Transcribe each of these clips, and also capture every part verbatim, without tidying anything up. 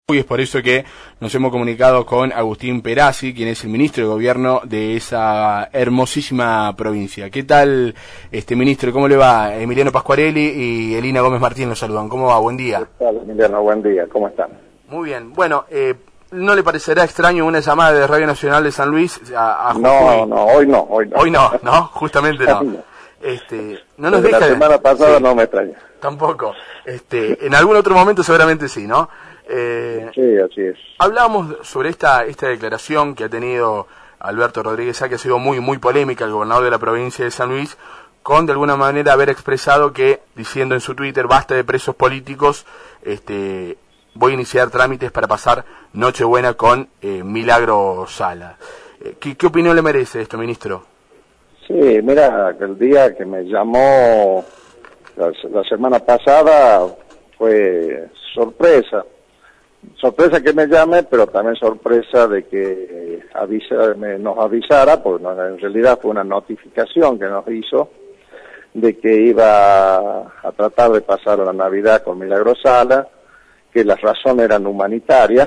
Y es por eso que nos hemos comunicado con Agustín Perazzi, quien es el ministro de Gobierno de esa hermosísima provincia. ¿Qué tal, este ministro? ¿Cómo le va? Emiliano Pascuarelli y Elina Gómez Martín los saludan. ¿Cómo va? Buen día. ¿Qué tal, Emiliano? Buen día. ¿Cómo están? Muy bien. Bueno, eh, ¿no le parecerá extraño una llamada de Radio Nacional de San Luis a, a Jujuy? No, no, hoy no, hoy no. Hoy no, ¿no? Justamente no. Este, no nos Desde deja la semana pasada sí, no me extraña. Tampoco. Este, en algún otro momento seguramente sí, ¿no? Eh, sí, así es. Hablábamos sobre esta esta declaración que ha tenido Alberto Rodríguez Sá, que ha sido muy muy polémica, el gobernador de la provincia de San Luis, con de alguna manera haber expresado que, diciendo en su Twitter, basta de presos políticos, este, voy a iniciar trámites para pasar Nochebuena con eh, Milagro Sala. Eh, ¿qué, ¿Qué opinión le merece esto, ministro? Sí, mira, el día que me llamó la, la semana pasada fue sorpresa. Sorpresa que me llame, pero también sorpresa de que avisa, me, nos avisara, porque no, en realidad fue una notificación que nos hizo de que iba a tratar de pasar la Navidad con Milagro Sala, que las razones eran humanitarias,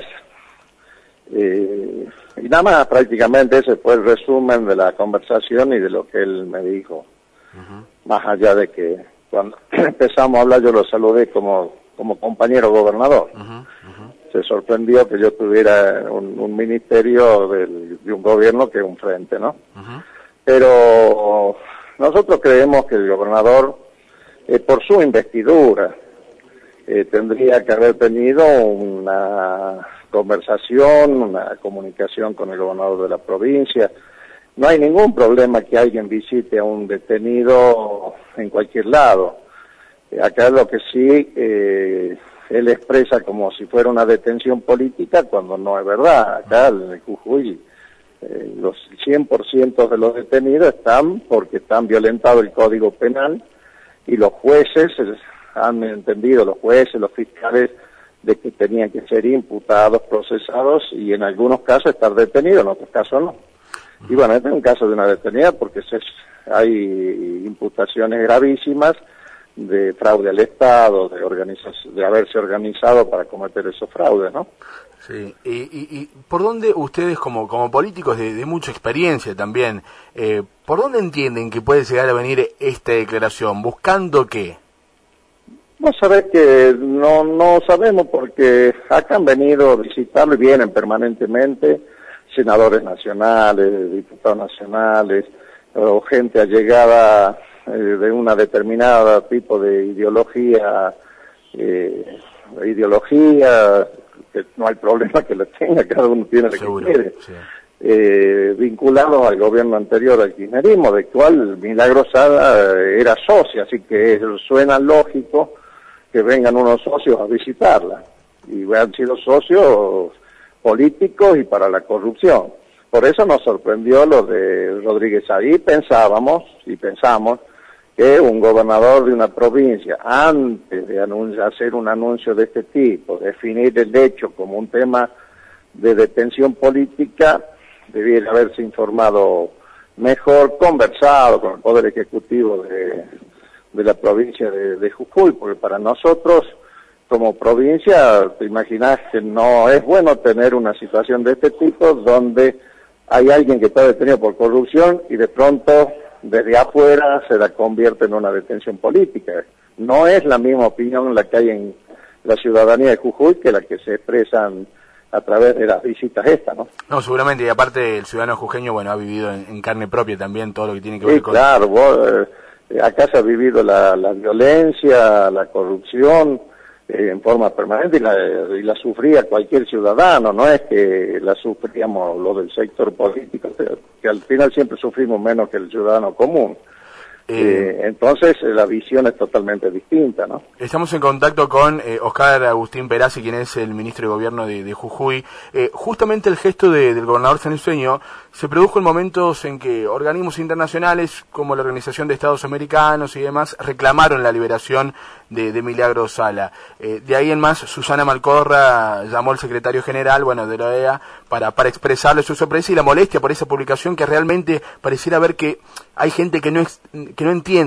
eh, y nada más, prácticamente ese fue el resumen de la conversación y de lo que él me dijo. Uh-huh. Más allá de que cuando empezamos a hablar yo lo saludé como, como compañero gobernador. Uh-huh. Uh-huh. Se sorprendió que yo tuviera un, un ministerio del, de un gobierno que un frente, ¿no? Uh-huh. Pero nosotros creemos que el gobernador, eh, por su investidura, eh, tendría que haber tenido una conversación, una comunicación con el gobernador de la provincia. No hay ningún problema que alguien visite a un detenido en cualquier lado. Eh, acá lo que sí... Eh, él expresa como si fuera una detención política cuando no es verdad. Acá en Jujuy eh, los cien por ciento de los detenidos están porque están violentado el Código Penal y los jueces han entendido, los jueces, los fiscales, de que tenían que ser imputados, procesados y en algunos casos estar detenidos, en otros casos no. Y bueno, este es un caso de una detenida porque se, hay imputaciones gravísimas de fraude al Estado, de organización, de haberse organizado para cometer esos fraudes, ¿no? Sí, y, y, y ¿por dónde ustedes como, como políticos de, de mucha experiencia también, eh, por dónde entienden que puede llegar a venir esta declaración? ¿Buscando qué? No sabés que no, no sabemos porque acá han venido a visitarlo y vienen permanentemente senadores nacionales, diputados nacionales, o gente allegada de una determinada tipo de ideología, eh, ideología, que no hay problema que la tenga, cada uno tiene lo que quiere, sí. eh, vinculados al gobierno anterior al kirchnerismo, de cual Milagro Sala era socia, así que suena lógico que vengan unos socios a visitarla, y han sido socios políticos y para la corrupción. Por eso nos sorprendió lo de Rodríguez Sá, y pensábamos, y pensamos, que un gobernador de una provincia, antes de anunciar, hacer un anuncio de este tipo, definir el hecho como un tema de detención política, debiera haberse informado mejor, conversado con el Poder Ejecutivo de, de la provincia de, de Jujuy, porque para nosotros, como provincia, te imaginas que no es bueno tener una situación de este tipo, donde hay alguien que está detenido por corrupción y de pronto desde afuera se la convierte en una detención política. No es la misma opinión la que hay en la ciudadanía de Jujuy que la que se expresan a través de las visitas estas, ¿no? No, seguramente, y aparte el ciudadano jujeño, bueno, ha vivido en, en carne propia también todo lo que tiene que ver sí, con... claro, vos, eh, acá se ha vivido la, la violencia, la corrupción, eh, en forma permanente y la, y la sufría cualquier ciudadano, no es que la sufríamos lo del sector político, que al final siempre sufrimos menos que el ciudadano común. Eh, eh, entonces la visión es totalmente distinta, ¿no? Estamos en contacto con eh, Oscar Agustín Perazzi, quien es el ministro de Gobierno de, de Jujuy. Eh, justamente el gesto de, del gobernador sanluiseño se produjo en momentos en que organismos internacionales como la Organización de Estados Americanos y demás reclamaron la liberación de, de Milagro Sala. Eh, de ahí en más, Susana Malcorra llamó al secretario general, bueno, de la O E A para, para expresarle su sorpresa y la molestia por esa publicación, que realmente pareciera ver que hay gente que no, es, que no entiende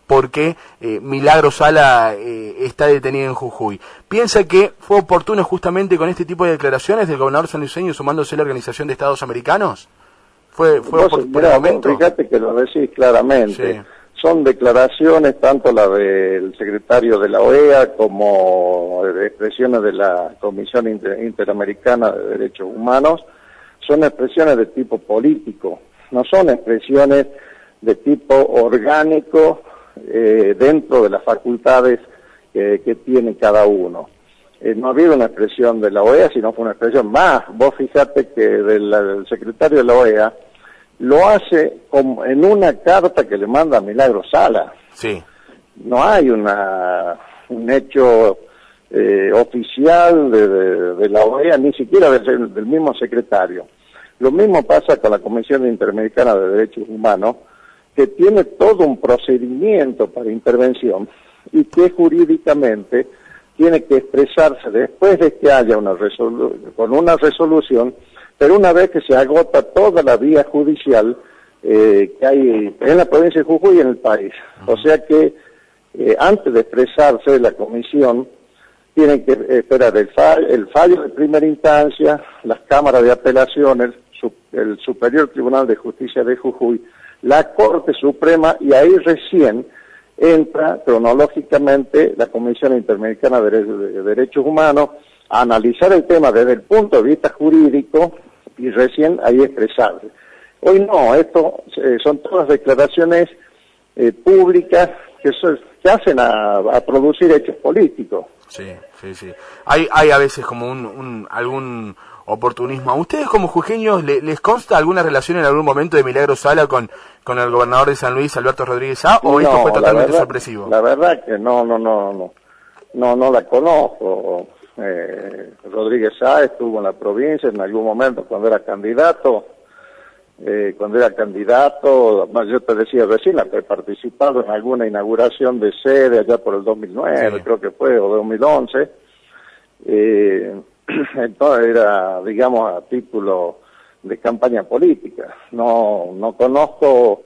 por qué eh, Milagro Sala eh, está detenido en Jujuy. ¿Piensa que fue oportuno justamente con este tipo de declaraciones del gobernador sanluiseño sumándose a la Organización de Estados Americanos? ¿Fue, fue Vos, por, por mirá, el momento? Fíjate que lo decís claramente. Sí. Son declaraciones, tanto la del secretario de la O E A como expresiones de la Comisión Inter- Interamericana de Derechos Humanos, son expresiones de tipo político, no son expresiones de tipo orgánico eh, dentro de las facultades eh, que tiene cada uno. Eh, no ha habido una expresión de la O E A, sino fue una expresión más. Vos fíjate que del, del secretario de la O E A lo hace como en una carta que le manda a Milagro Sala. Sí. No hay una un hecho eh, oficial de, de, de la O E A, ni siquiera del, del mismo secretario. Lo mismo pasa con la Comisión Interamericana de Derechos Humanos, que tiene todo un procedimiento para intervención y que jurídicamente tiene que expresarse después de que haya una resolución, con una resolución, pero una vez que se agota toda la vía judicial eh, que hay en la provincia de Jujuy y en el país. O sea que eh, antes de expresarse la comisión, tienen que esperar el fallo, el fallo de primera instancia, las cámaras de apelaciones, el Superior Tribunal de Justicia de Jujuy, la Corte Suprema, y ahí recién entra cronológicamente la Comisión Interamericana de Derechos Humanos a analizar el tema desde el punto de vista jurídico y recién ahí expresarse. Hoy no, esto eh, son todas declaraciones eh, públicas que, son, que hacen a, a producir hechos políticos. Sí, sí, sí. Hay, hay a veces como un, un algún oportunismo. ¿A ustedes como jujeños le, les consta alguna relación en algún momento de Milagro Sala con, con el gobernador de San Luis, Alberto Rodríguez Sá, o no, esto fue totalmente verdad, sorpresivo? La verdad que no, no, no, no, no, no la conozco. Eh, Rodríguez Sá estuvo en la provincia en algún momento cuando era candidato, eh, cuando era candidato, yo te decía recién, he participado en alguna inauguración de sede allá por el dos mil nueve, sí, creo que fue, o dos mil once, eh, entonces era, digamos, a título de campaña política. No, no conozco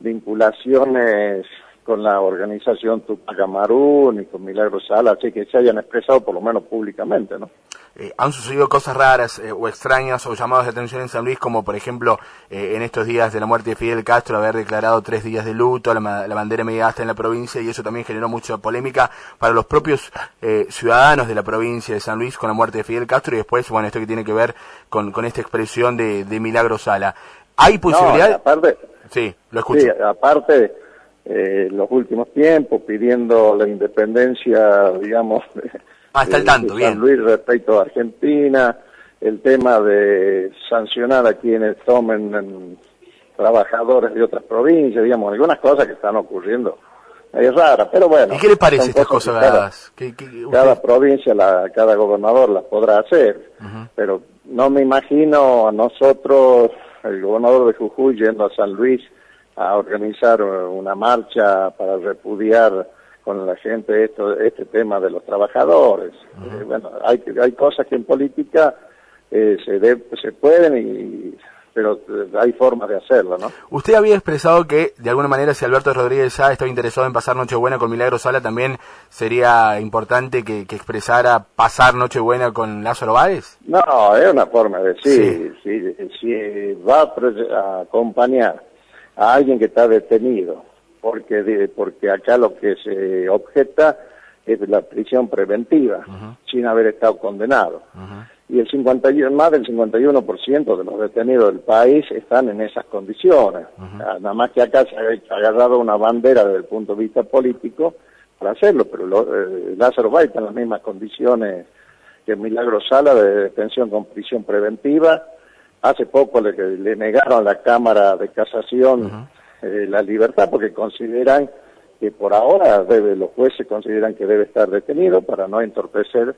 vinculaciones con la organización Tupac Amaru ni con Milagro Sala, así que se hayan expresado por lo menos públicamente, ¿no? Eh, han sucedido cosas raras eh, o extrañas o llamados de atención en San Luis, como por ejemplo eh, en estos días de la muerte de Fidel Castro, haber declarado tres días de luto, la, la bandera media asta en la provincia, y eso también generó mucha polémica para los propios eh, ciudadanos de la provincia de San Luis con la muerte de Fidel Castro, y después, bueno, esto que tiene que ver con, con esta expresión de, de Milagro Sala. ¿Hay posibilidad? No, aparte, sí, lo escucho. Sí, aparte, eh, los últimos tiempos pidiendo la independencia, digamos, Ah, está al tanto, de San bien. Luis respecto a Argentina, el tema de sancionar a quienes tomen en, trabajadores de otras provincias, digamos, algunas cosas que están ocurriendo. Es rara, pero bueno. ¿Y qué le parece estas cosas? Cada, ¿Qué, qué, usted... cada provincia, la, cada gobernador las podrá hacer, uh-huh. Pero no me imagino a nosotros, el gobernador de Jujuy, yendo a San Luis a organizar una marcha para repudiar con la gente esto, este tema de los trabajadores. Uh-huh. Eh, bueno, hay, hay cosas que en política eh, se, de, se pueden, y, pero hay formas de hacerlo, ¿no? Usted había expresado que, de alguna manera, si Alberto Rodríguez Sá estaba interesado en pasar Nochebuena con Milagro Sala, también sería importante que, que expresara pasar Nochebuena con Lázaro Báez. No, es una forma de decir, sí. si, si va a acompañar a alguien que está detenido, porque porque acá lo que se objeta es la prisión preventiva, uh-huh. sin haber estado condenado. Uh-huh. Y el cincuenta, más del cincuenta y uno por ciento de los detenidos del país están en esas condiciones. Uh-huh. Nada más que acá se ha agarrado una bandera desde el punto de vista político para hacerlo, pero lo, eh, Lázaro Báez está en las mismas condiciones que Milagro Sala de detención con prisión preventiva. Hace poco le, le negaron a la Cámara de Casación uh-huh. eh, la libertad porque consideran que por ahora debe, los jueces consideran que debe estar detenido para no entorpecer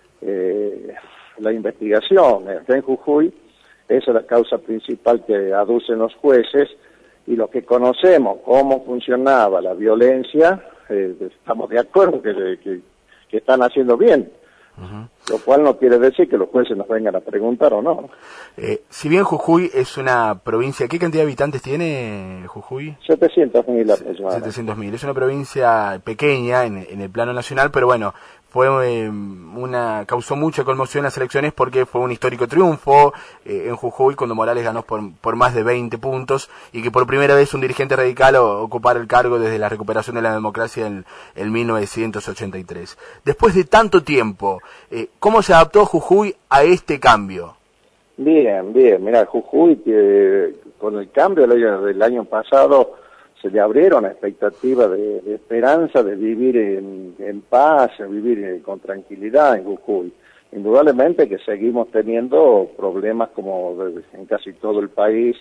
eh, la investigación. Acá en Jujuy, esa es la causa principal que aducen los jueces, y los que conocemos cómo funcionaba la violencia, eh, estamos de acuerdo que, que, que están haciendo bien. Uh-huh. lo cual no quiere decir que los jueces nos vengan a preguntar o no. Eh, si bien Jujuy es una provincia, ¿qué cantidad de habitantes tiene Jujuy? setecientos mil aproximadamente. setecientos mil. Es una provincia pequeña en, en el plano nacional, pero bueno, fue eh, una causó mucha conmoción las elecciones porque fue un histórico triunfo eh, en Jujuy cuando Morales ganó por, por más de veinte puntos y que por primera vez un dirigente radical o, ocupara el cargo desde la recuperación de la democracia en, en mil novecientos ochenta y tres. Después de tanto tiempo, eh, ¿cómo se adaptó Jujuy a este cambio? Bien, bien. Mira, Jujuy, que con el cambio del año, del año pasado se le abrieron expectativas de, de esperanza de vivir en, en paz, de vivir en, con tranquilidad en Jujuy. Indudablemente que seguimos teniendo problemas como de, en casi todo el país,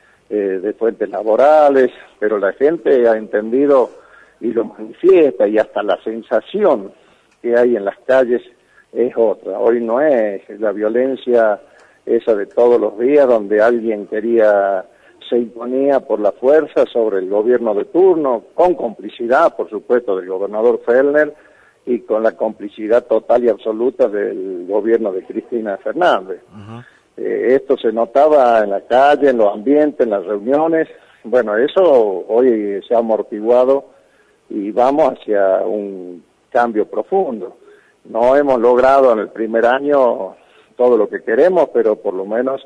eh, de fuentes laborales, pero la gente ha entendido y lo manifiesta, y hasta la sensación que hay en las calles es otra. Hoy no es la violencia esa de todos los días donde alguien quería, se imponía por la fuerza sobre el gobierno de turno, con complicidad, por supuesto, del gobernador Fellner y con la complicidad total y absoluta del gobierno de Cristina Fernández. Uh-huh. Eh, esto se notaba en la calle, en los ambientes, en las reuniones. Bueno, eso hoy se ha amortiguado y vamos hacia un cambio profundo. No hemos logrado en el primer año todo lo que queremos, pero por lo menos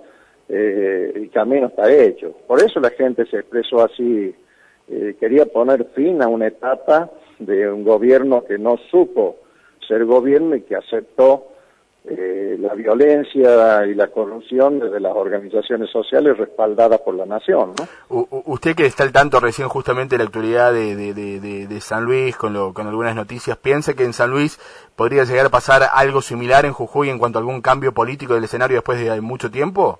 eh, el camino está hecho. Por eso la gente se expresó así, eh, quería poner fin a una etapa de un gobierno que no supo ser gobierno y que aceptó eh, la violencia y la corrupción desde las organizaciones sociales respaldadas por la nación, ¿no? U usted que está al tanto recién justamente de la actualidad de, de, de, de, de San Luis con, lo, con algunas noticias, ¿piensa que en San Luis podría llegar a pasar algo similar en Jujuy en cuanto a algún cambio político del escenario después de mucho tiempo?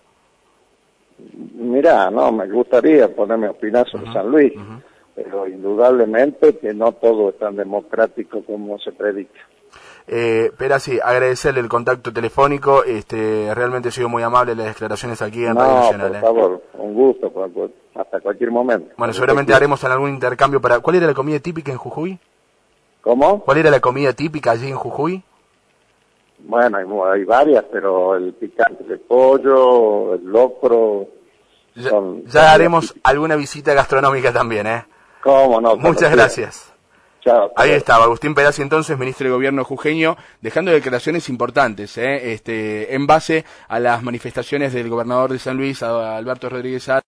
Mirá, no, me gustaría ponerme a opinar sobre uh-huh. San Luis, uh-huh. pero indudablemente que no todo es tan democrático como se predica. Eh, pero sí, agradecerle el contacto telefónico, este, realmente ha sido muy amable las declaraciones aquí en no, Radio Nacional. por ¿eh? favor, un gusto, por, por, hasta cualquier momento. Bueno, seguramente haremos en algún intercambio para... ¿Cuál era la comida típica en Jujuy? ¿Cómo? ¿Cuál era la comida típica allí en Jujuy? Bueno, hay, hay varias, pero el picante de pollo, el locro... Ya, son, ya haremos típicas. Alguna visita gastronómica también, ¿eh? ¿Cómo no? Muchas gracias. Chao, Ahí estaba Agustín Perazzi, entonces ministro de Gobierno jujeño, dejando declaraciones importantes, ¿eh? este, en base a las manifestaciones del gobernador de San Luis, Alberto Rodríguez Ara.